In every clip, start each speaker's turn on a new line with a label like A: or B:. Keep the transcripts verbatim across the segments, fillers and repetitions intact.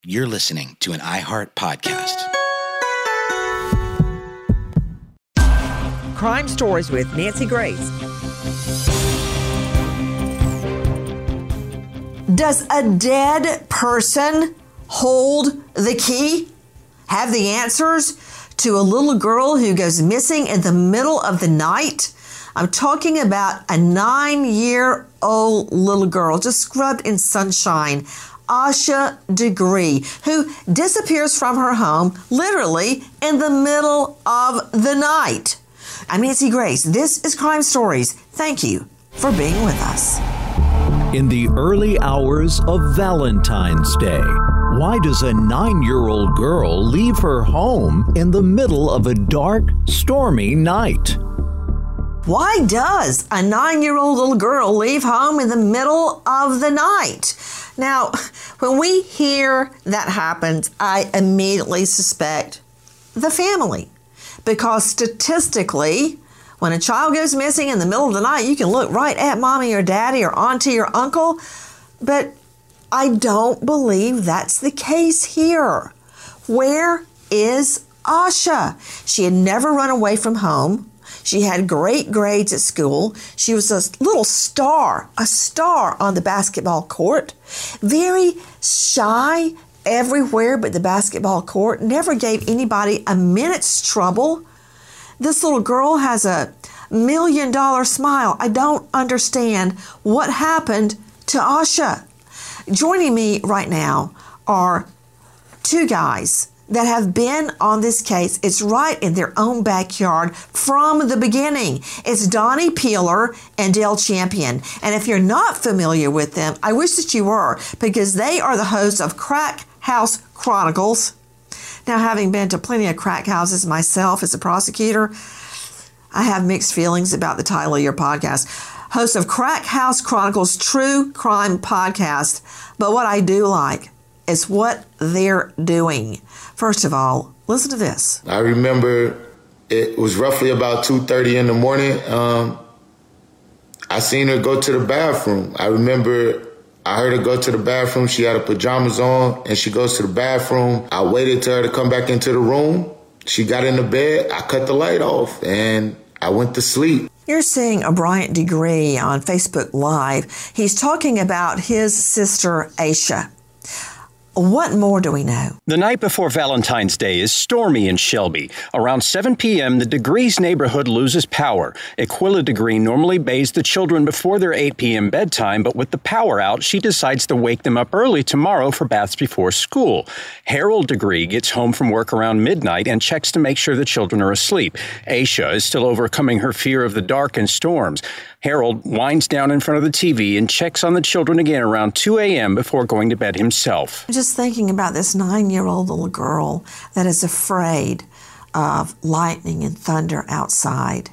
A: You're listening to an iHeart podcast.
B: Crime Stories with Nancy Grace. Does a dead person hold the key? Have the answers to a little girl who goes missing in the middle of the night? I'm talking about a nine-year-old little girl just scrubbed in sunshine, Asha Degree, who disappears from her home literally in the middle of the night. I'm Nancy Grace. This is Crime Stories. Thank you for being with us.
C: In the early hours of Valentine's Day, why does a nine-year-old girl leave her home in the middle of a dark, stormy night?
B: Why does a nine-year-old little girl leave home in the middle of the night? Now, when we hear that happens, I immediately suspect the family. Because statistically, when a child goes missing in the middle of the night, you can look right at mommy or daddy or auntie or uncle. But I don't believe that's the case here. Where is Asha? She had never run away from home. She had great grades at school. She was a little star, a star on the basketball court. Very shy everywhere but the basketball court. Never gave anybody a minute's trouble. This little girl has a million dollar smile. I don't understand what happened to Asha. Joining me right now are two guys that have been on this case. It's right in their own backyard from the beginning. It's Donnie Peeler and Dale Champion. And if you're not familiar with them, I wish that you were, because they are the hosts of Crack House Chronicles. Now, having been to plenty of crack houses myself as a prosecutor, I have mixed feelings about the title of your podcast. Host of Crack House Chronicles True Crime Podcast. But what I do like is what they're doing. First of all, listen to this.
D: I remember it was roughly about two thirty in the morning. Um, I seen her go to the bathroom. I remember I heard her go to the bathroom. She had her pajamas on, and she goes to the bathroom. I waited till her to come back into the room. She got in the bed. I cut the light off, and I went to sleep.
B: You're seeing Bryant Degree on Facebook Live. He's talking about his sister, Asha. What more do we know?
E: The night before Valentine's Day is stormy in Shelby. Around seven p.m., the Degrees neighborhood loses power. Aquila Degree normally bathes the children before their eight p.m. bedtime, but with the power out, she decides to wake them up early tomorrow for baths before school. Harold Degree gets home from work around midnight and checks to make sure the children are asleep. Asha is still overcoming her fear of the dark and storms. Harold winds down in front of the T V and checks on the children again around two a.m. before going to bed himself.
B: Just thinking about this nine-year-old little girl that is afraid of lightning and thunder outside.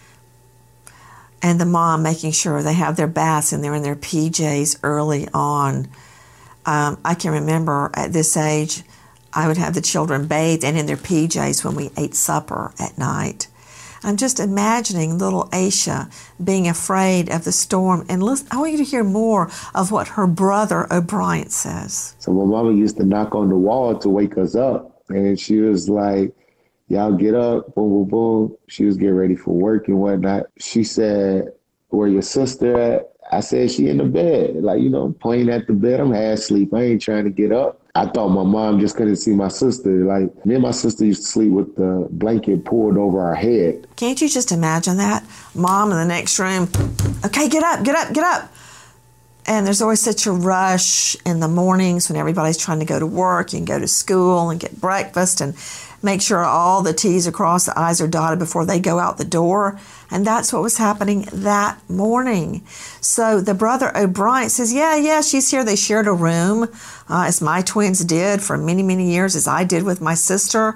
B: And the mom making sure they have their baths and they're in their P Js early on. Um, I can remember at this age, I would have the children bathed and in their P Js when we ate supper at night. I'm just imagining little Asha being afraid of the storm. And listen, I want you to hear more of what her brother O'Brien says.
F: So my mama used to knock on the wall to wake us up. And she was like, y'all get up, boom, boom, boom. She was getting ready for work and whatnot. She said, where your sister at? I said, she in the bed. Like, you know, playing at the bed. I'm half asleep. I ain't trying to get up. I thought my mom just couldn't see my sister. Like, me and my sister used to sleep with the blanket pulled over our head.
B: Can't you just imagine that? Mom in the next room, okay, get up, get up, get up. And there's always such a rush in the mornings when everybody's trying to go to work and go to school and get breakfast and make sure all the T's are crossed, the I's are dotted before they go out the door. And that's what was happening that morning. So the brother O'Brien says, yeah, yeah, she's here. They shared a room, uh, as my twins did for many, many years, as I did with my sister.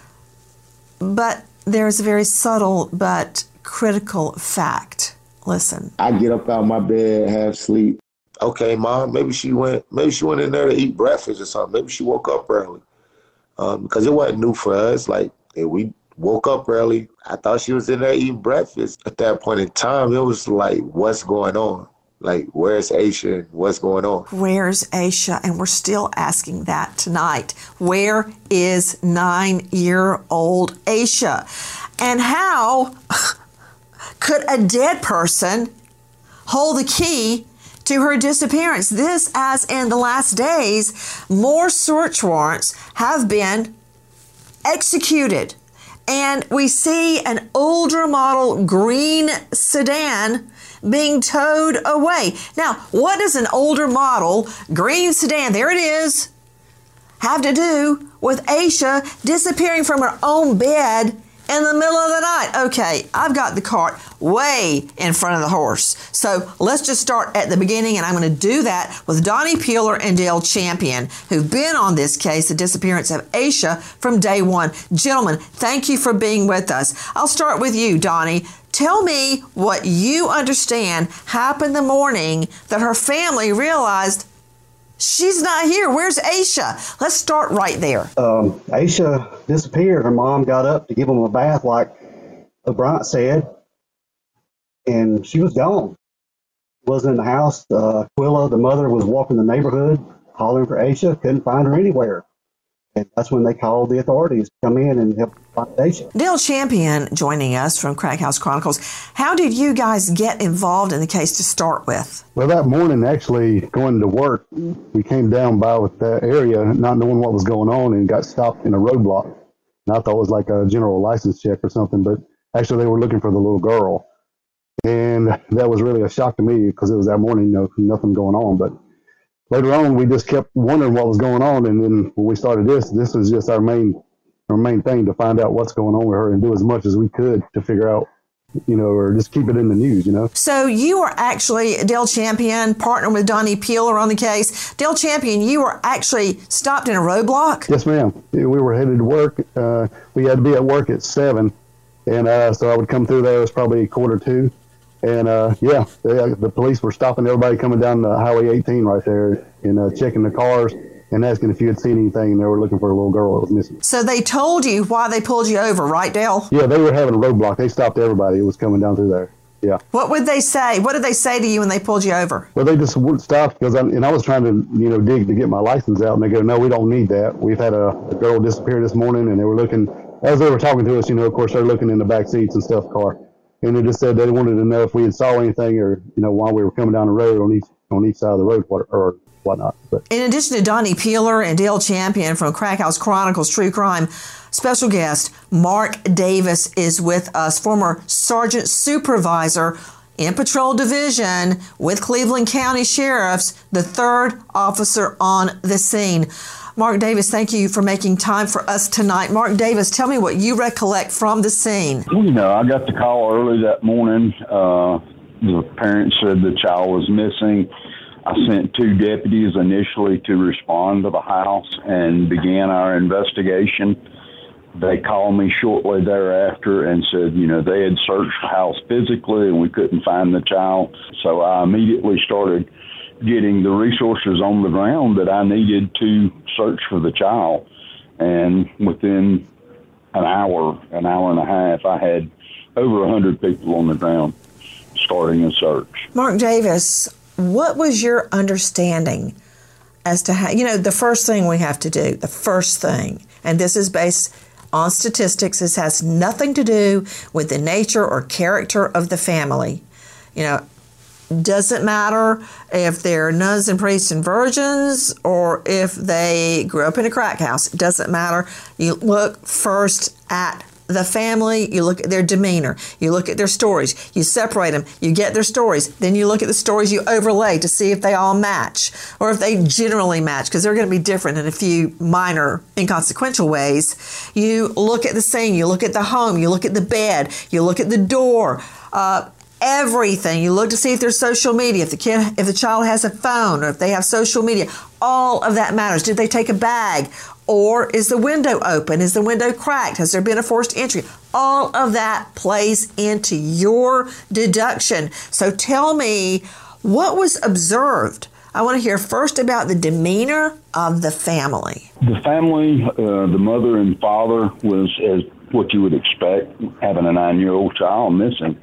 B: But there's a very subtle but critical fact. Listen.
F: I get up out of my bed, half sleep.
D: Okay, Mom, maybe she went maybe she went in there to eat breakfast or something. Maybe she woke up early. Um, because it wasn't new for us. Like, we woke up early. I thought she was in there eating breakfast. At that point in time, it was like, what's going on?
F: Like, where's Aisha? What's going on?
B: Where's Aisha? And we're still asking that tonight. Where is nine-year-old Aisha? And how could a dead person hold the key to her disappearance? This, as in the last days, more search warrants have been executed. And we see an older model green sedan being towed away. Now, what does an older model green sedan, there it is, have to do with Aisha disappearing from her own bed in the middle of the night? Okay, I've got the cart way in front of the horse. So let's just start at the beginning, and I'm going to do that with Donnie Peeler and Dale Champion, who've been on this case, the disappearance of Aisha, from day one. Gentlemen, thank you for being with us. I'll start with you, Donnie. Tell me what you understand happened the morning that her family realized she's not here. Where's Aisha? Let's start right there.
G: Um, Aisha disappeared. Her mom got up to give him a bath, like Bryant said, and she was gone. Wasn't in the house. Uh, Quilla, the mother, was walking the neighborhood, hollering for Aisha. Couldn't find her anywhere. And that's when they called the authorities to come in and help find Aisha.
B: Dale Champion joining us from Crack House Chronicles. How did you guys get involved in the case to start with?
H: Well, that morning, actually going to work, we came down by with that area, not knowing what was going on, and got stopped in a roadblock. And I thought it was like a general license check or something, but actually they were looking for the little girl. And that was really a shock to me because it was that morning, you know, nothing going on. But later on, we just kept wondering what was going on, and then when we started this, this was just our main, our main thing, to find out what's going on with her and do as much as we could to figure out, you know, or just keep it in the news, you know.
B: So you are actually, Dale Champion, partnering with Donnie Peeler on the case. Dale Champion, you were actually stopped in a roadblock?
H: Yes, ma'am. We were headed to work. Uh, we had to be at work at seven, and uh, so I would come through there. It was probably quarter two. And, uh, yeah, they, the police were stopping everybody coming down the Highway eighteen right there and uh, checking the cars and asking if you had seen anything. And they were looking for a little girl that was missing. So they told you why they pulled you over, right, Dale? Yeah, they were having a roadblock. They stopped everybody who was coming down through there. Yeah. What would they say? What did they say to you when they pulled you over? Well, they just wouldn't stop because I, and I was trying to, you know, dig to get my license out. And they go, no, we don't need that. We've had a, a girl disappear this morning, and they were looking, as they were talking to us, you know, of course, they're looking in the back seats and stuff, car. And they just said they wanted to know if we had saw anything, or, you know, while we were coming down the road on each on each side of the road, what, or whatnot. But in addition to Donnie Peeler and Dale Champion from Crack House Chronicles True Crime, special guest Mark Davis is with us, former Sergeant Supervisor in Patrol Division with Cleveland County Sheriffs, the third officer on the scene. Mark Davis, thank you for making time for us tonight. Mark Davis, tell me what you recollect from the scene.
I: Well, you know, I got the call early that morning. Uh, the parents said the child was missing. I sent two deputies initially to respond to the house and began our investigation. They called me shortly thereafter and said, you know, they had searched the house physically and we couldn't find the child. So I immediately started getting the resources on the ground that I needed to search for the child. And within an hour, an hour and a half, I had over one hundred people on the ground starting a search. Mark Davis, what was your understanding as to how, you know, the first thing we have to do, the first thing, and this is based on statistics, this has nothing to do with the nature or character of the family. You know, doesn't matter if they're nuns and priests and virgins or if they grew up in a crack house. It doesn't matter. You look first at the family, you look at their demeanor, you look at their stories, you separate them, you get their stories, then you look at the stories you overlay to see if they all match or if they generally match, because they're going to be different in a few minor, inconsequential ways. You look at the scene, you look at the home, you look at the bed, you look at the door, uh, everything. You look to see if there's social media, if the kid, if the child has a phone, or if they have social media. All of that matters. Did they take a bag? Or is the window open? Is the window cracked? Has there been a forced entry? All of that plays into your deduction. So tell me, what was observed? I want to hear first about the demeanor of the family. The family, uh, the mother and father was as what you would expect, having a nine-year-old child missing.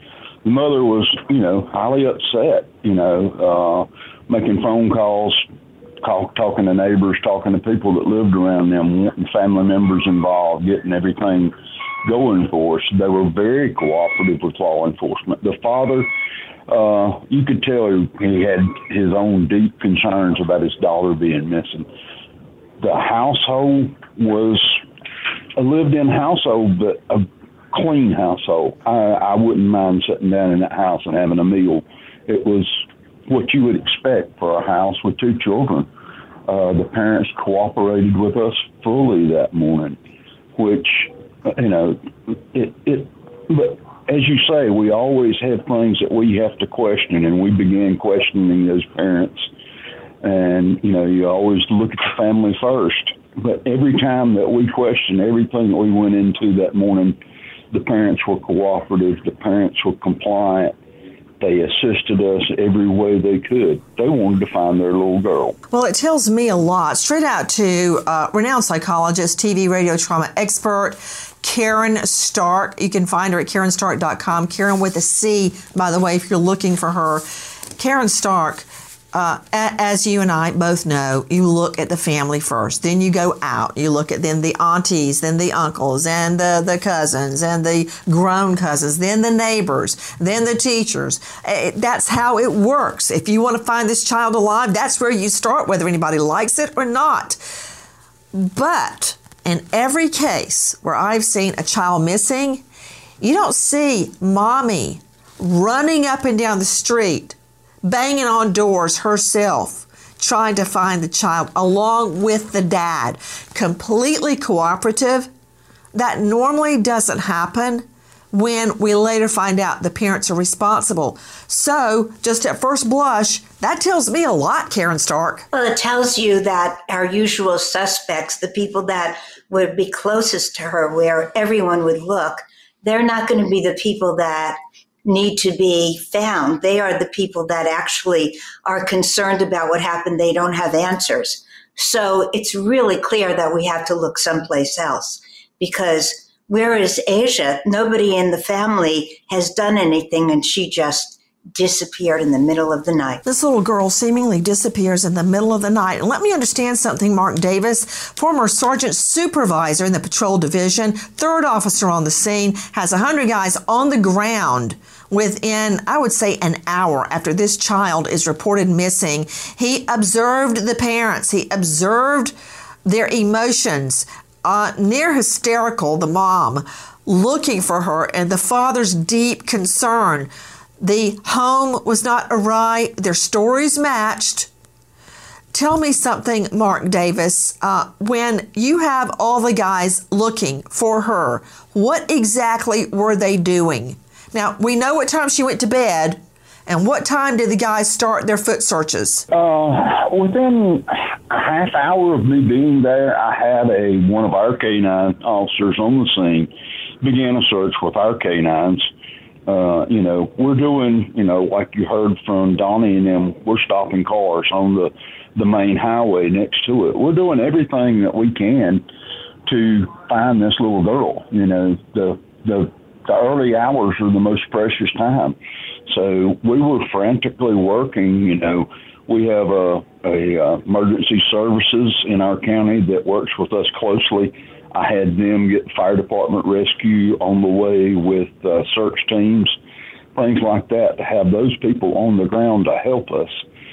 I: the mother was, you know, highly upset, you know, uh, making phone calls, call, talking to neighbors, talking to people that lived around them, wanting family members involved, getting everything going for us. They were very cooperative with law enforcement. The father, uh, you could tell he, he had his own deep concerns about his daughter being missing. The household was a lived-in household, but a clean household. I, I wouldn't mind sitting down in that house and having a meal. It was what you would expect for a house with two children. Uh, the parents cooperated with us fully that morning, which, you know, it, it, but as you say, we always have things that we have to question, and we began questioning those parents. And, you know, you always look at the family first. But every time that we questioned everything that we went into that morning, the parents were cooperative, the parents were compliant. They assisted us every way they could. They wanted to find their little girl.
B: Well, it tells me a lot. Straight out to uh, renowned psychologist, T V radio trauma expert, Karen Stark. You can find her at karen stark dot com. Karen with a C, by the way, if you're looking for her. Karen Stark, uh, as you and I both know, you look at the family first. Then you go out. You look at then the aunties, then the uncles, and the, the cousins, and the grown cousins, then the neighbors, then the teachers. That's how it works. If you want to find this child alive, that's where you start, whether anybody likes it or not. But in every case where I've seen a child missing, you don't see mommy running up and down the street, banging on doors herself, trying to find the child along with the dad. Completely cooperative. That normally doesn't happen when we later find out the parents are responsible. So, just at first blush, that tells me a lot, Karen Stark.
J: Well, it tells you that our usual suspects, the people that would be closest to her, where everyone would look, they're not going to be the people that need to be found. They are the people that actually are concerned about what happened. They don't have answers. So it's really clear that we have to look someplace else, because where is Asia? Nobody in the family has done anything, and she just disappeared in the middle of the night.
B: This little girl seemingly disappears in the middle of the night. And let me understand something, Mark Davis, former sergeant supervisor in the patrol division, third officer on the scene, has one hundred guys on the ground within, I would say, an hour after this child is reported missing. He observed the parents. He observed their emotions, uh, near hysterical, the mom looking for her, and the father's deep concern. The home was not awry. Their stories matched. Tell me something, Mark Davis. Uh, when you have all the guys looking for her, what exactly were they doing? Now, we know what time she went to bed, and what time did the guys start their foot searches?
I: Uh, within a half hour of me being there, I had a one of our canine officers on the scene began a search with our canines. Uh, you know, we're doing, you know, like you heard from Donnie and them, we're stopping cars on the, the main highway next to it. We're doing everything that we can to find this little girl. You know, the, the, the early hours are the most precious time. So we were frantically working. You know, we have a, a uh, emergency services in our county that works with us closely. I had them get fire department rescue on the way with uh, search teams, things like that, to have those people on the ground to help us.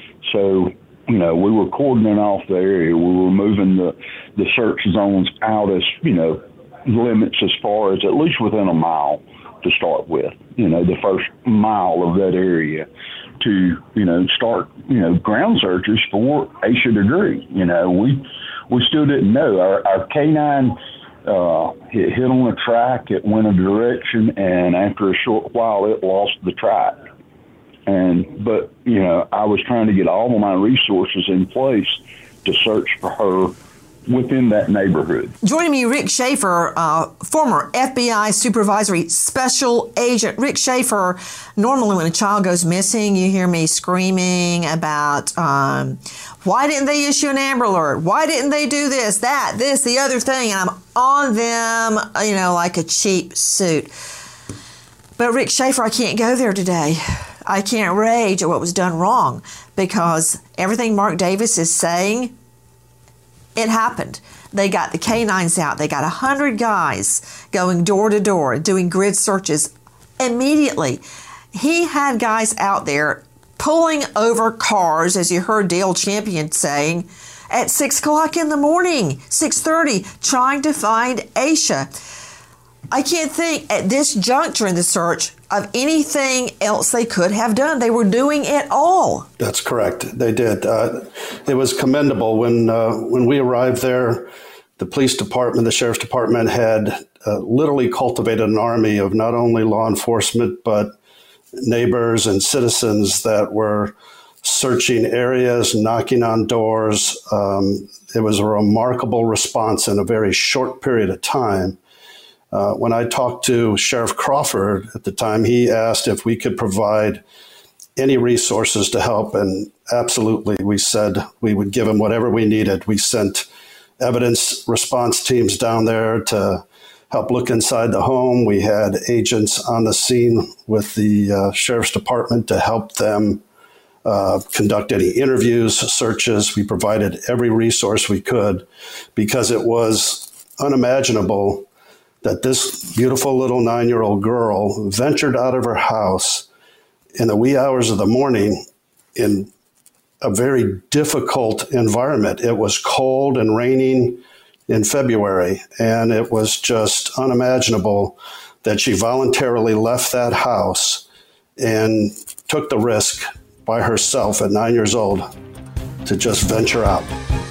I: So, you know, we were cordoning off the area. We were moving the, the search zones out as, you know, limits as far as at least within a mile to start with, you know, the first mile of that area to, you know, start, you know, ground searches for Asia Degree. You know, we we still didn't know. Our, our canine uh, hit, hit on a track, it went a direction, and after a short while, it lost the track. And, but, you know, I was trying to get all of my resources in place to search for her within that neighborhood.
B: Joining me, Rick Schaefer, uh, former F B I supervisory special agent. Rick Schaefer, normally when a child goes missing, you hear me screaming about um, why didn't they issue an Amber Alert? Why didn't they do this, that, this, the other thing? And I'm on them, you know, like a cheap suit. But Rick Schaefer, I can't go there today. I can't rage at what was done wrong because everything Mark Davis is saying, it happened. They got the canines out. They got one hundred guys going door to door, doing grid searches immediately. He had guys out there pulling over cars, as you heard Dale Champion saying, at six o'clock in the morning, six thirty, trying to find Aisha. I can't think at this juncture in the search of anything else they could have done. They were doing it all.
K: That's correct. They did. Uh, it was commendable. When uh, when we arrived there, the police department, the sheriff's department had uh, literally cultivated an army of not only law enforcement, but neighbors and citizens that were searching areas, knocking on doors. Um, it was a remarkable response in a very short period of time. Uh, when I talked to Sheriff Crawford at the time, he asked if we could provide any resources to help, and absolutely, we said we would give him whatever we needed. We sent evidence response teams down there to help look inside the home. We had agents on the scene with the uh, Sheriff's Department to help them uh, conduct any interviews, searches. We provided every resource we could because it was unimaginable that this beautiful little nine-year-old girl ventured out of her house in the wee hours of the morning in a very difficult environment. It was cold and raining in February, and it was just unimaginable that she voluntarily left that house and took the risk by herself at nine years old to just venture out.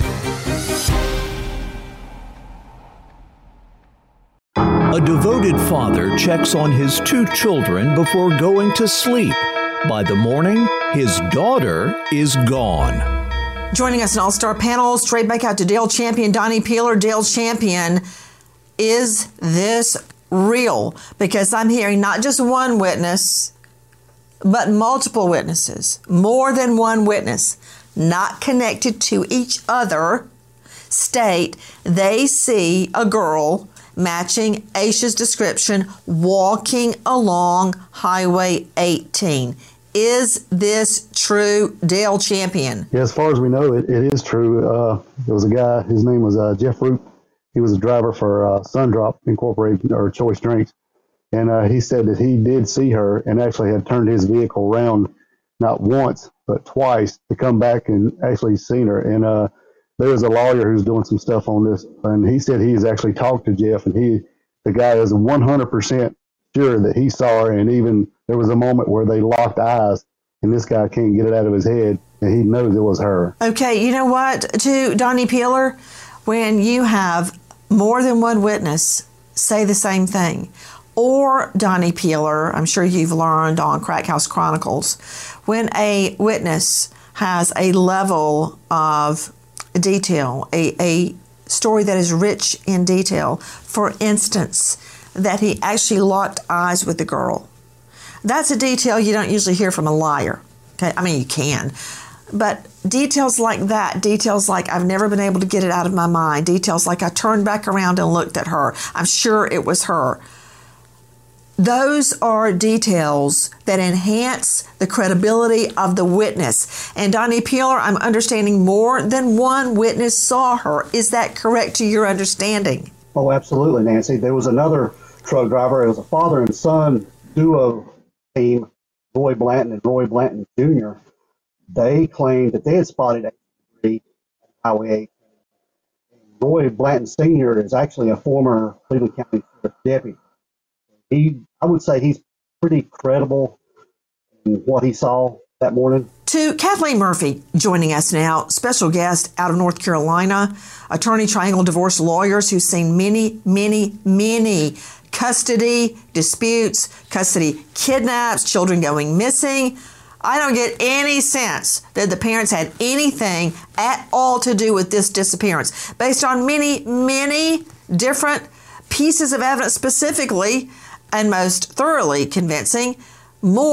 C: A devoted father checks on his two children before going to sleep. By the morning, his daughter is gone.
B: Joining us in All-Star panel, straight back out to Dale Champion, Donnie Peeler. Dale Champion, is this real? Because I'm hearing not just one witness, but multiple witnesses, more than one witness, not connected to each other, state they see a girl matching Aisha's description walking along Highway eighteen. Is this true, Dale Champion?
H: Yeah, as far as we know, it, it is true. Uh, there was a guy, his name was uh, Jeff Root. He was a driver for uh, Sundrop Incorporated, or Choice Drinks. And uh, he said that he did see her and actually had turned his vehicle around not once, but twice to come back and actually seen her. And uh, there was a lawyer who's doing some stuff on this, and he said he's actually talked to Jeff, and he, the guy is one hundred percent sure that he saw her, and even there was a moment where they locked eyes, and this guy can't get it out of his head, and he knows it was her.
B: Okay, you know what, to Donnie Peeler, when you have more than one witness say the same thing, or Donnie Peeler, I'm sure you've learned on Crack House Chronicles, when a witness has a level of detail, a, a story that is rich in detail, for instance, that he actually locked eyes with the girl. That's a detail you don't usually hear from a liar. Okay, I mean, you can. But details like that, details like I've never been able to get it out of my mind, details like I turned back around and looked at her, I'm sure it was her. Those are details that enhance the credibility of the witness. And Donnie Peeler, I'm understanding more than one witness saw her. Is that correct to your understanding?
G: Oh, absolutely, Nancy. There was another truck driver. It was a father and son duo team, Roy Blanton and Roy Blanton Junior They claimed that they had spotted a Highway eight. Roy Blanton Senior is actually a former Cleveland County Sheriff deputy. He, I would say he's pretty credible in what he saw that morning.
B: To Kathleen Murphy, joining us now, special guest out of North Carolina, attorney, triangle divorce lawyers who's seen many, many, many custody disputes, custody kidnaps, children going missing. I don't get any sense that the parents had anything at all to do with this disappearance. Based on many, many different pieces of evidence, specifically and most thoroughly convincing, more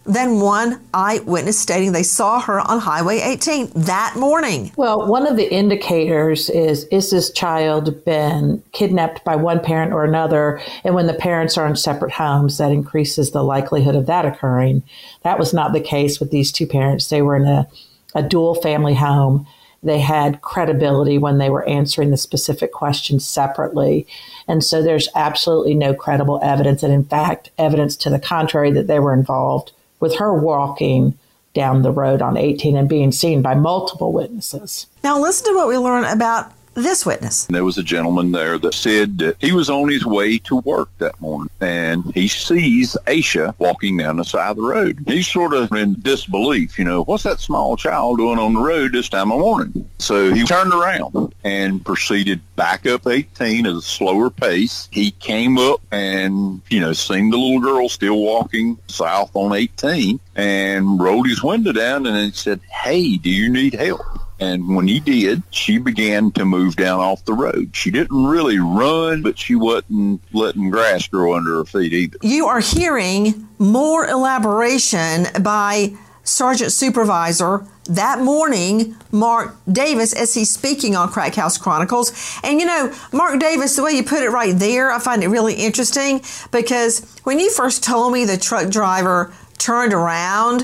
B: than one eyewitness stating they saw her on Highway eighteen that morning.
L: Well, one of the indicators is, is this child been kidnapped by one parent or another? And when the parents are in separate homes, that increases the likelihood of that occurring. That was not the case with these two parents. They were in a, a dual family home. They had credibility when they were answering the specific questions separately. And so there's absolutely no credible evidence. And in fact, evidence to the contrary that they were involved with her walking down the road on eighteen and being seen by multiple witnesses.
B: Now listen to what we learned about this witness.
M: There was a gentleman there that said that he was on his way to work that morning and he sees Aisha walking down the side of the road. He's sort of in disbelief, you know, what's that small child doing on the road this time of morning? So he turned around and proceeded back up eighteen at a slower pace. He came up and, you know, seen the little girl still walking south on eighteen and rolled his window down and then said, "Hey, do you need help?" And when he did, she began to move down off the road. She didn't really run, but she wasn't letting grass grow under her feet either.
B: You are hearing more elaboration by Sergeant Supervisor that morning, Mark Davis, as he's speaking on Crack House Chronicles. And you know, Mark Davis, the way you put it right there, I find it really interesting because when you first told me the truck driver turned around,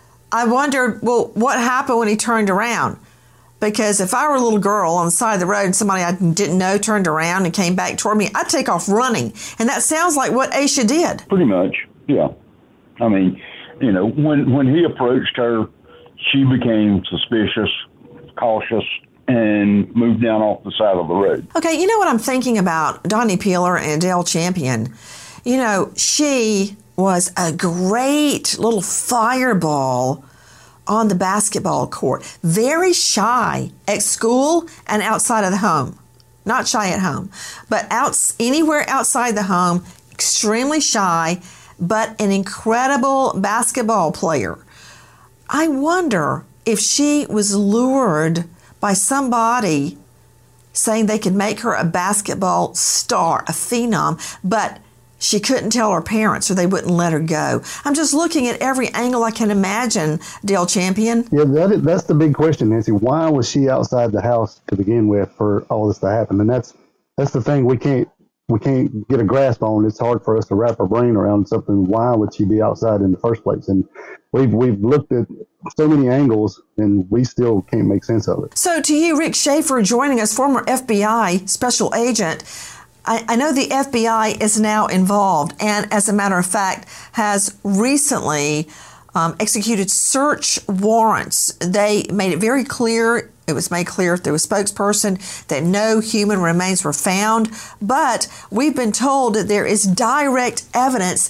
B: I wondered, well, what happened when he turned around? Because if I were a little girl on the side of the road and somebody I didn't know turned around and came back toward me, I'd take off running. And that sounds like what Aisha did.
I: Pretty much, yeah. I mean, you know, when, when he approached her, she became suspicious, cautious, and moved down off the side of the road.
B: Okay, you know what I'm thinking about Donnie Peeler and Dale Champion? You know, she was a great little fireball on the basketball court. Very shy at school and outside of the home. Not shy at home, but out anywhere outside the home, extremely shy, but an incredible basketball player. I wonder if she was lured by somebody saying they could make her a basketball star, a phenom, but she couldn't tell her parents or they wouldn't let her go. I'm just looking at every angle I can imagine, Dale Champion.
H: Yeah, that is, that's the big question, Nancy. Why was she outside the house to begin with for all this to happen? And that's that's the thing we can't we can't get a grasp on. It's hard for us to wrap our brain around something. Why would she be outside in the first place? And we've we've looked at so many angles, and we still can't make sense of it.
B: So to you, Rick Schaefer, joining us, former F B I special agent. I, I know the F B I is now involved and, as a matter of fact, has recently um, executed search warrants. They made it very clear, it was made clear through a spokesperson, that no human remains were found. But we've been told that there is direct evidence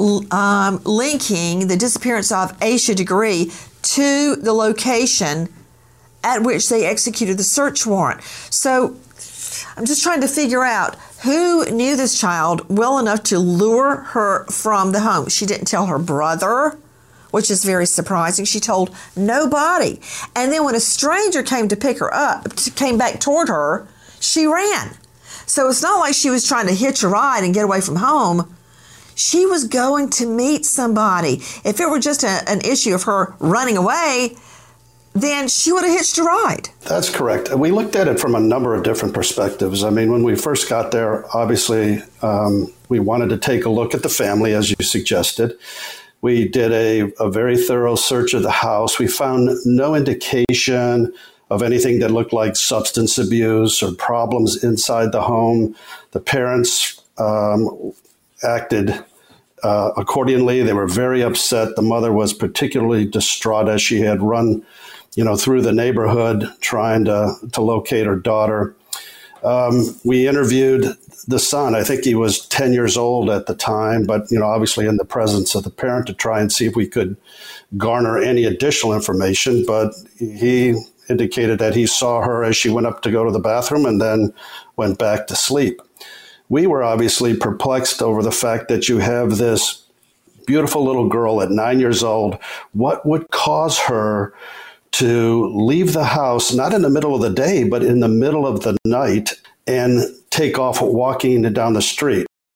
B: um, linking the disappearance of Aisha Degree to the location at which they executed the search warrant. So I'm just trying to figure out who knew this child well enough to lure her from the home. She didn't tell her brother, which is very surprising. She told nobody. And then when a stranger came to pick her up, came back toward her, she ran. So it's not like she was trying to hitch a ride and get away from home. She was going to meet somebody. If it were just a, an issue of her running away, then she would have hitched a ride.
K: That's correct. We looked at it from a number of different perspectives. I mean, when we first got there, obviously, um, we wanted to take a look at the family, as you suggested. We did a, a very thorough search of the house. We found no indication of anything that looked like substance abuse or problems inside the home. The parents um, acted uh, accordingly. They were very upset. The mother was particularly distraught as she had run you know, through the neighborhood trying to, to locate her daughter. Um, we interviewed the son. I think he was ten years old at the time, but, you know, obviously in the presence of the parent to try and see if we could garner any additional information. But he indicated that he saw her as she went up to go to the bathroom and then went back to sleep. We were obviously perplexed over the fact that you have this beautiful little girl at nine years old. What would cause her to leave the house, not in the middle of the day, but in the middle of the night, and take off walking down the street?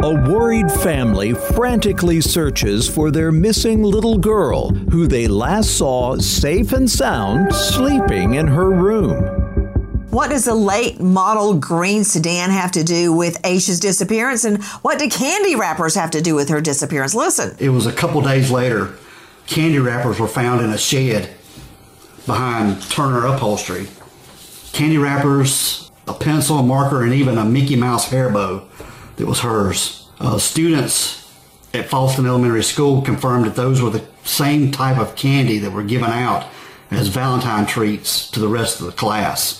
C: A worried family frantically searches for their missing little girl, who they last saw safe and sound sleeping in her room.
B: What does the late model green sedan have to do with Aisha's disappearance, and what do candy wrappers have to do with her disappearance? Listen.
N: It was a couple days later, candy wrappers were found in a shed behind Turner Upholstery. Candy wrappers, a pencil, a marker, and even a Mickey Mouse hair bow that was hers. Uh, students at Falston Elementary School confirmed that those were the same type of candy that were given out as Valentine treats to the rest of the class.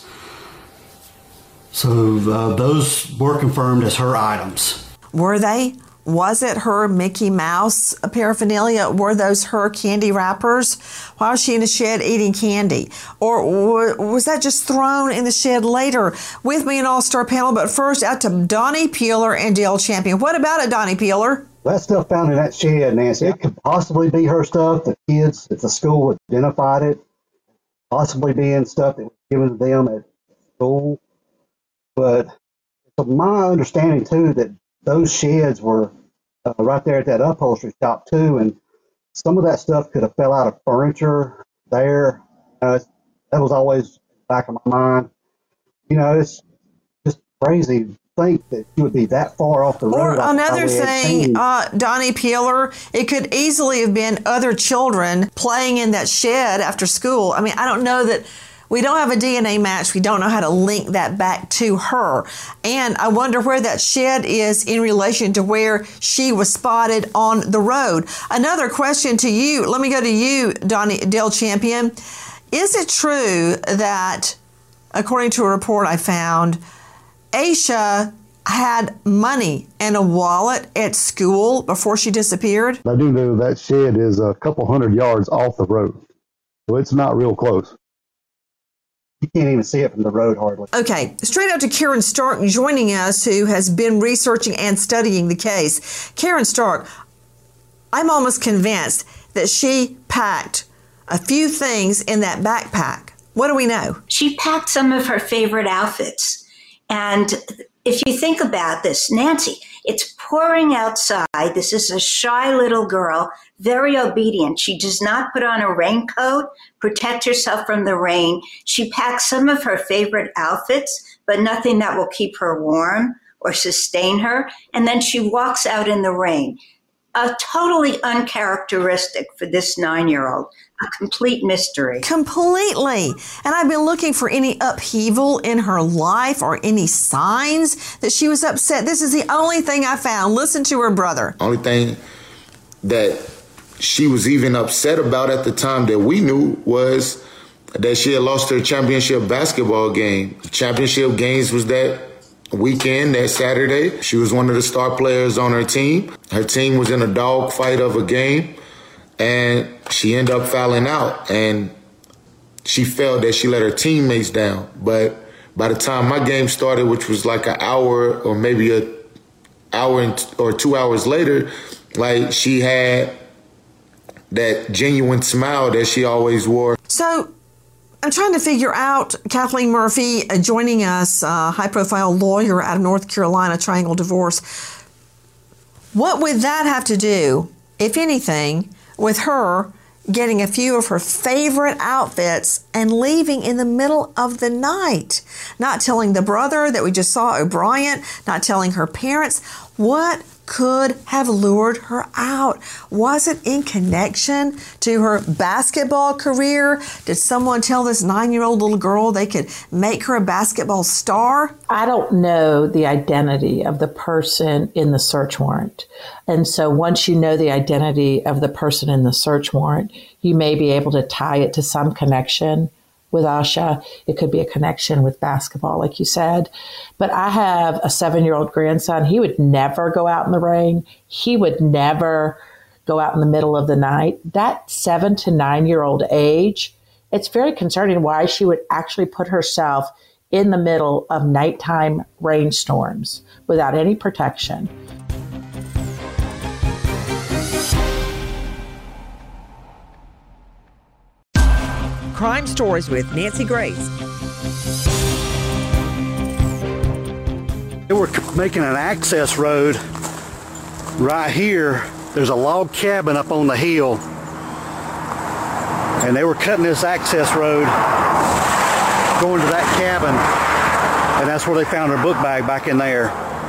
N: So uh, those were confirmed as her items.
B: Were they? Was it her Mickey Mouse paraphernalia? Were those her candy wrappers? Why was she in the shed eating candy? Or was that just thrown in the shed later? With me, an all-star panel, but first out to Donnie Peeler and Dale Champion. What about it, Donnie Peeler?
G: That stuff found in that shed, Nancy, it could possibly be her stuff. The kids at the school identified it. Possibly being stuff that was given to them at school. But it's my understanding, too, that those sheds were uh, right there at that upholstery shop, too, and some of that stuff could have fell out of furniture there. Uh, that was always in the back of my mind. You know, it's just crazy to think that she would be that far off the road.
B: Or another thing, uh, Donnie Peeler, it could easily have been other children playing in that shed after school. I mean, I don't know that... We don't have a D N A match. We don't know how to link that back to her. And I wonder where that shed is in relation to where she was spotted on the road. Another question to you. Let me go to you, Donnie Dale Champion. Is it true that, according to a report I found, Aisha had money and a wallet at school before she disappeared?
H: I do know that shed is a couple hundred yards off the road, so it's not real close.
G: You can't even see it from the road hardly.
B: Okay, straight out to Karen Stark joining us, who has been researching and studying the case. Karen Stark, I'm almost convinced that she packed a few things in that backpack. What do we know?
J: She packed some of her favorite outfits. And if you think about this, Nancy, it's pouring outside. This is a shy little girl, very obedient. She does not put on a raincoat, protect herself from the rain. She packs some of her favorite outfits, but nothing that will keep her warm or sustain her. And then she walks out in the rain. Uh, totally uncharacteristic for this nine-year-old. A complete mystery.
B: Completely. And I've been looking for any upheaval in her life or any signs that she was upset. This is the only thing I found. Listen to her brother.
D: Only thing that she was even upset about at the time that we knew was that she had lost her championship basketball game. The championship games was that weekend, that Saturday. She was one of the star players on her team. Her team was in a dogfight of a game, and she ended up fouling out. And she felt that she let her teammates down. But by the time my game started, which was like an hour or maybe a hour or two hours later, like she had that genuine smile that she always wore.
B: So I'm trying to figure out, Kathleen Murphy uh, joining us, uh, high-profile lawyer out of North Carolina, Triangle Divorce. What would that have to do, if anything, with her getting a few of her favorite outfits and leaving in the middle of the night? Not telling the brother that we just saw, O'Brien, not telling her parents. What could have lured her out? Was it in connection to her basketball career? Did someone tell this nine-year-old little girl they could make her a basketball star?
L: I don't know the identity of the person in the search warrant. And so once you know the identity of the person in the search warrant, you may be able to tie it to some connection with Aisha. It could be a connection with basketball, like you said. But I have a seven-year-old grandson. He would never go out in the rain. He would never go out in the middle of the night. That seven to nine-year-old age, it's very concerning why she would actually put herself in the middle of nighttime rainstorms without any protection.
B: Crime Stories with Nancy Grace.
N: They were making an access road
G: Right here, there's a log cabin up on the hill, and they were cutting this access road going to that cabin, and that's where they found her book bag, back in there.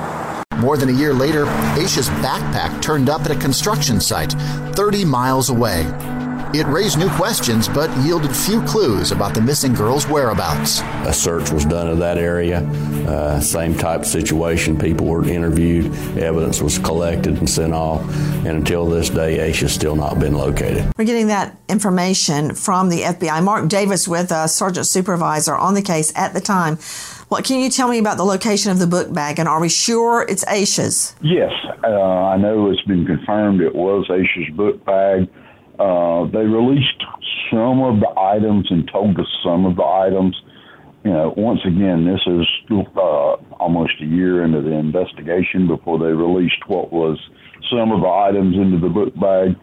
O: More than a year later, Aisha's backpack turned up at a construction site thirty miles away. It raised new questions, but yielded few clues about the missing girl's whereabouts.
P: A search was done of that area. Uh, same type of situation. People were interviewed. Evidence was collected and sent off. And until this day, Aisha's still not been located.
B: We're getting that information from the F B I. Mark Davis with us, Sergeant Supervisor on the case at the time. What can you tell me about the location of the book bag, and are we sure it's Aisha's?
I: Yes, uh, I know it's been confirmed it was Aisha's book bag. Uh, they released some of the items and told us some of the items. You know, once again, this is uh, almost a year into the investigation before they released what was some of the items into the book bag.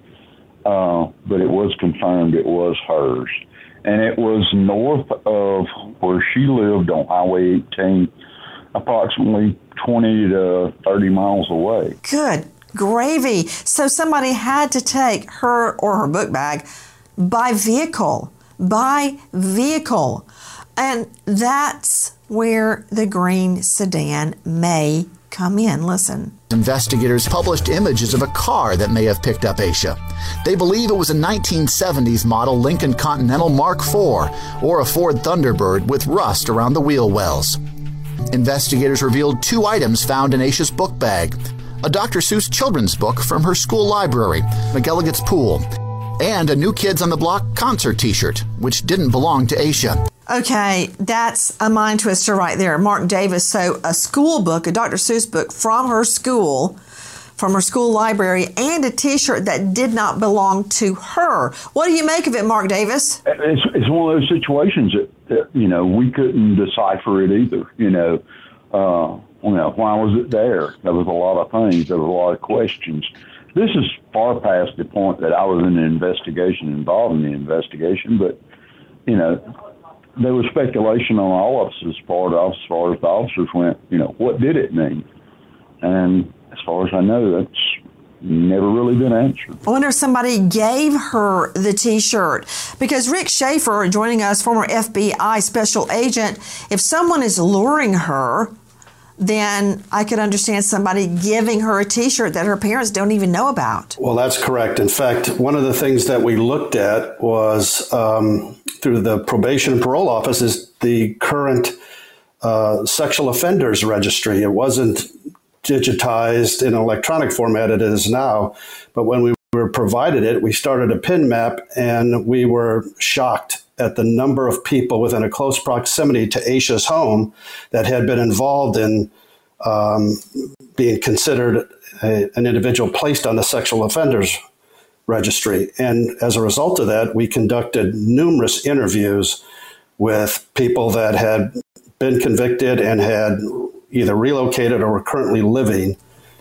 I: Uh, but it was confirmed it was hers. And it was north of where she lived on Highway eighteen, approximately twenty to thirty miles away.
B: Good gravy. So somebody had to take her or her book bag by vehicle, by vehicle. And that's where the green sedan may come in. Listen.
O: Investigators published images of a car that may have picked up Aisha. They believe it was a nineteen seventies model Lincoln Continental Mark four or a Ford Thunderbird with rust around the wheel wells. Investigators revealed two items found in Aisha's book bag: a Doctor Seuss children's book from her school library, McElligot's Pool, and a New Kids on the Block concert t-shirt, which didn't belong to Aisha.
B: Okay, that's a mind twister right there. Mark Davis, so a school book, a Doctor Seuss book from her school, from her school library, and a t-shirt that did not belong to her. What do you make of it, Mark Davis?
I: It's, it's one of those situations that, that, you know, we couldn't decipher it either. You know, uh, you know, why was it there? There was a lot of things. There was a lot of questions. This is far past the point that I was in the investigation, involved in the investigation, but, you know, there was speculation on all of us as far as, as far as the officers went, you know, what did it mean? And as far as I know, that's never really been answered.
B: I wonder if somebody gave her the T-shirt. Because Rick Schaefer, joining us, former F B I special agent, if someone is luring her, then I could understand somebody giving her a T-shirt that her parents don't even know about.
K: Well, that's correct. In fact, one of the things that we looked at was um, through the probation and parole office is the current uh, sexual offenders registry. It wasn't digitized in electronic format it is now, but when we were provided it, we started a pin map, and we were shocked at the number of people within a close proximity to Aisha's home that had been involved in um, being considered a, an individual placed on the sexual offenders registry. And as a result of that, we conducted numerous interviews with people that had been convicted and had either relocated or were currently living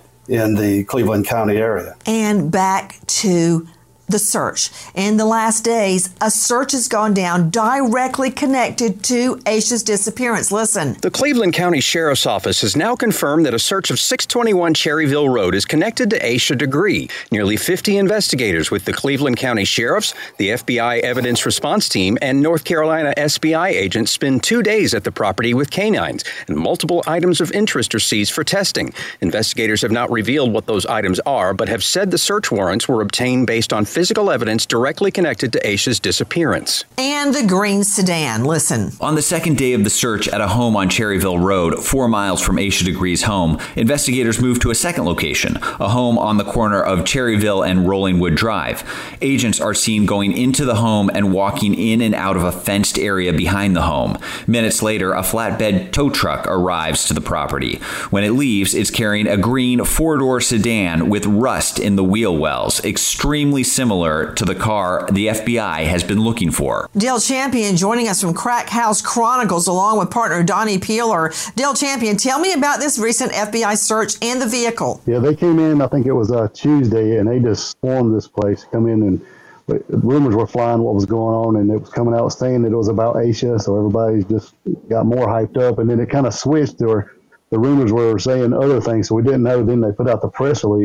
K: in the Cleveland County area.
B: And back to the search. In the last days, a search has gone down directly connected to Aisha's disappearance. Listen.
E: The Cleveland County Sheriff's Office has now confirmed that a search of six twenty-one Cherryville Road is connected to Aisha Degree. Nearly fifty investigators with the Cleveland County Sheriff's, the F B I Evidence Response Team, and North Carolina S B I agents spend two days at the property with canines, and multiple items of interest are seized for testing. Investigators have not revealed what those items are, but have said the search warrants were obtained based on physical evidence directly connected to Aisha's disappearance.
B: And the green sedan. Listen.
Q: On the second day of the search at a home on Cherryville Road, four miles from Aisha Degree's home, investigators moved to a second location, a home on the corner of Cherryville and Rollingwood Drive. Agents are seen going into the home and walking in and out of a fenced area behind the home. Minutes later, a flatbed tow truck arrives to the property. When it leaves, it's carrying a green four-door sedan with rust in the wheel wells, extremely similar to the car the F B I has been looking for.
B: Dale Champion joining us from Crack House Chronicles along with partner Donnie Peeler. Dale Champion, tell me about this recent F B I search and the vehicle.
H: Yeah, they came in, I think it was uh, Tuesday, and they just swarmed this place, come in, and rumors were flying what was going on, and it was coming out saying that it was about Aisha, so everybody just got more hyped up, and then it kind of switched, or the rumors were saying other things, so we didn't know. Then they put out the press release.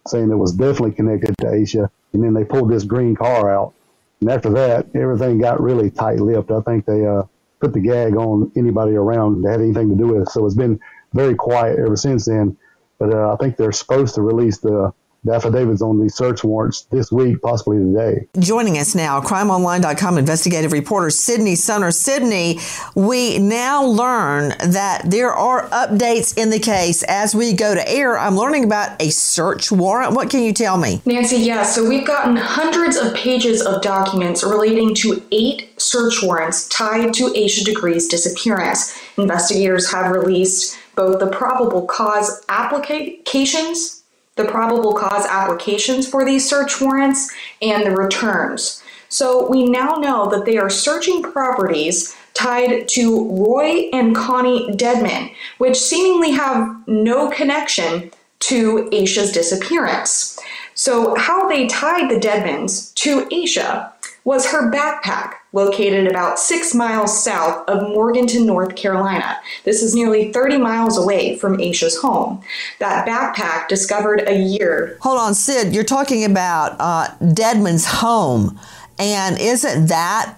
H: saying it was definitely connected to Aisha. And then they pulled this green car out. And after that, everything got really tight-lipped. I think they uh, put the gag on anybody around that had anything to do with it. So it's been very quiet ever since then. But uh, I think they're supposed to release the, the affidavits on these search warrants this week, possibly today.
B: Joining us now, crime online dot com investigative reporter Sydney Sunner. Sydney, we now learn that there are updates in the case as we go to air. I'm learning about a search warrant. What can you tell me?
R: Nancy, yeah, so we've gotten hundreds of pages of documents relating to eight search warrants tied to Aisha Degree's disappearance. Investigators have released both the probable cause applications the probable cause applications for these search warrants, and the returns. So we now know that they are searching properties tied to Roy and Connie Dedmon, which seemingly have no connection to Aisha's disappearance. So how they tied the Dedmons to Aisha was her backpack, located about six miles south of Morganton, North Carolina. This is nearly thirty miles away from Aisha's home. That backpack, discovered a year...
B: Hold on, Sid, you're talking about uh, Dedmon's home, and isn't that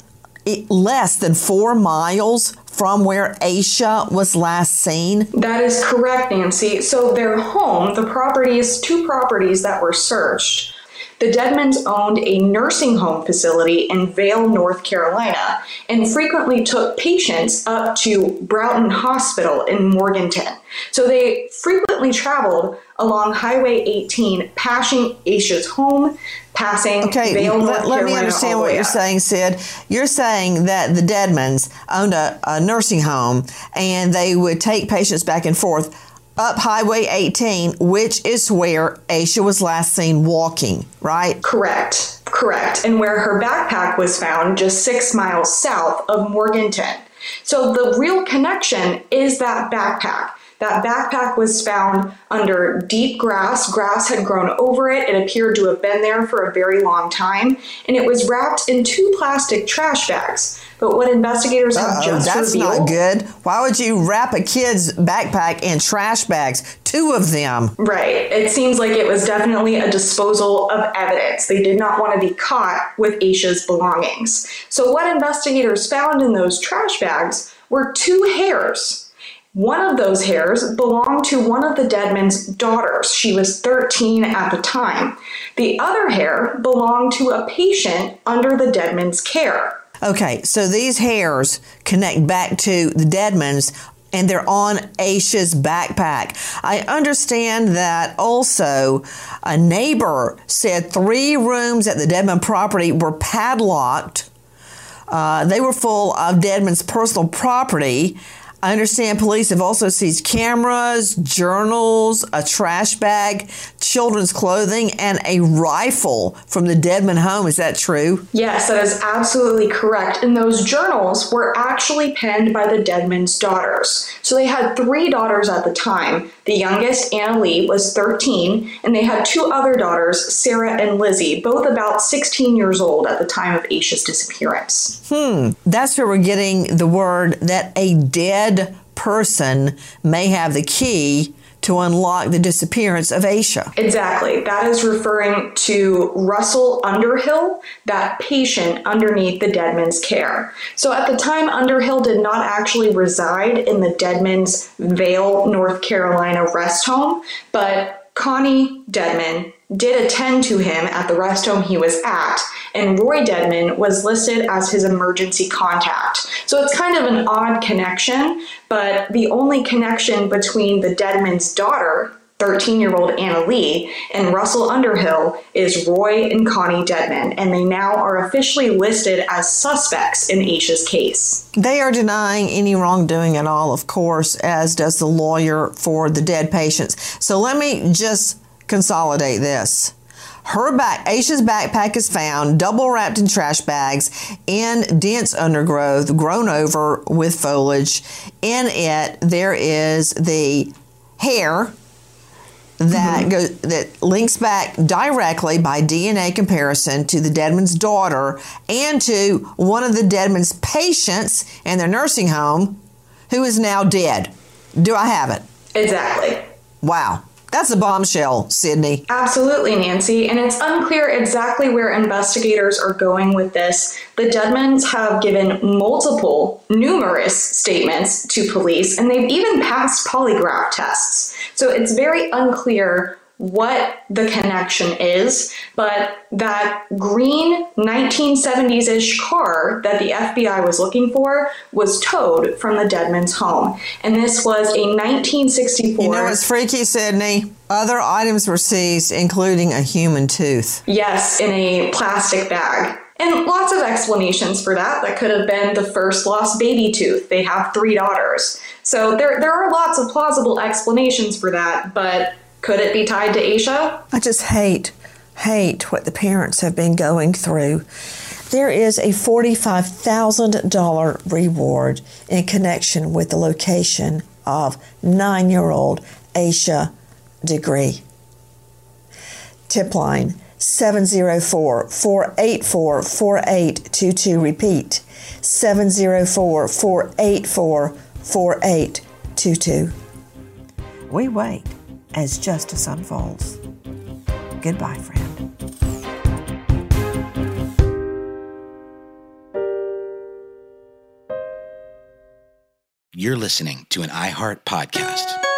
B: less than four miles from where Aisha was last seen?
R: That is correct, Nancy. So their home, the properties, two properties that were searched, the Dedmons owned a nursing home facility in Vail, North Carolina, and frequently took patients up to Broughton Hospital in Morganton. So they frequently traveled along Highway eighteen, passing Aisha's home, passing
B: okay,
R: Vail, North
B: let,
R: Carolina.
B: Let me understand what you're
R: up.
B: saying, Sid. You're saying that the Dedmons owned a, a nursing home, and they would take patients back and forth up Highway eighteen, which is where Aisha was last seen walking, right?
R: Correct, correct. And where her backpack was found just six miles south of Morganton. So the real connection is that backpack. That backpack was found under deep grass. Grass had grown over it. It appeared to have been there for a very long time. And it was wrapped in two plastic trash bags. But what investigators have
B: Uh-oh,
R: just
B: that's
R: revealed...
B: not good. Why would you wrap a kid's backpack in trash bags? Two of them.
R: Right. It seems like it was definitely a disposal of evidence. They did not want to be caught with Aisha's belongings. So what investigators found in those trash bags were two hairs. One of those hairs belonged to one of the Dedmon's daughters. She was thirteen at the time. The other hair belonged to a patient under the Dedmon's care.
B: Okay, so these hairs connect back to the Dedmons, and they're on Aisha's backpack. I understand that also a neighbor said three rooms at the Dedmon property were padlocked. Uh, they were full of Dedmon's personal property. I understand police have also seized cameras, journals, a trash bag, children's clothing, and a rifle from the Dedmon home. Is that true?
R: Yes, that is absolutely correct. And those journals were actually penned by the Dedmon's daughters. So they had three daughters at the time. The youngest, Anna Lee, was thirteen, and they had two other daughters, Sarah and Lizzie, both about sixteen years old at the time of Aisha's disappearance.
B: Hmm, that's where we're getting the word that a dead person may have the key to unlock the disappearance of Aisha.
R: Exactly. That is referring to Russell Underhill, that patient underneath the Dedmon's care. So at the time, Underhill did not actually reside in the Dedmon's Vail, North Carolina rest home, but Connie Dedmon did attend to him at the rest home he was at, and Roy Dedmon was listed as his emergency contact. So it's kind of an odd connection, but the only connection between the Dedmon's daughter, thirteen-year-old Anna Lee, and Russell Underhill is Roy and Connie Dedmon, and they now are officially listed as suspects in Aisha's case.
B: They are denying any wrongdoing at all, of course, as does the lawyer for the dead patients. So let me just consolidate this. Her back, Aisha's backpack is found double wrapped in trash bags in dense undergrowth, grown over with foliage. In it, there is the hair that mm-hmm. goes, that links back directly by D N A comparison to the Dedmon's daughter and to one of the Dedmon's patients in their nursing home, who is now dead. Do I have it?
R: Exactly.
B: Wow. That's a bombshell, Sydney.
R: Absolutely, Nancy. And it's unclear exactly where investigators are going with this. The Dedmons have given multiple, numerous statements to police, and they've even passed polygraph tests. So it's very unclear what the connection is, but that green nineteen seventies-ish car that the F B I was looking for was towed from the Dedmons' home. And this was a nineteen sixty-four...
B: You know what's freaky, Sydney? Other items were seized, including a human tooth.
R: Yes, in a plastic bag. And lots of explanations for that. That could have been the first lost baby tooth. They have three daughters. So there, there are lots of plausible explanations for that, but could it be tied to Aisha?
B: I just hate, hate what the parents have been going through. There is a forty-five thousand dollars reward in connection with the location of nine-year-old Aisha Degree. Tip line seven zero four, four eight four, four eight two two. Repeat, seven zero four, four eight four, four eight two two. We wait as justice unfolds. Goodbye, friend.
A: You're listening to an iHeart podcast.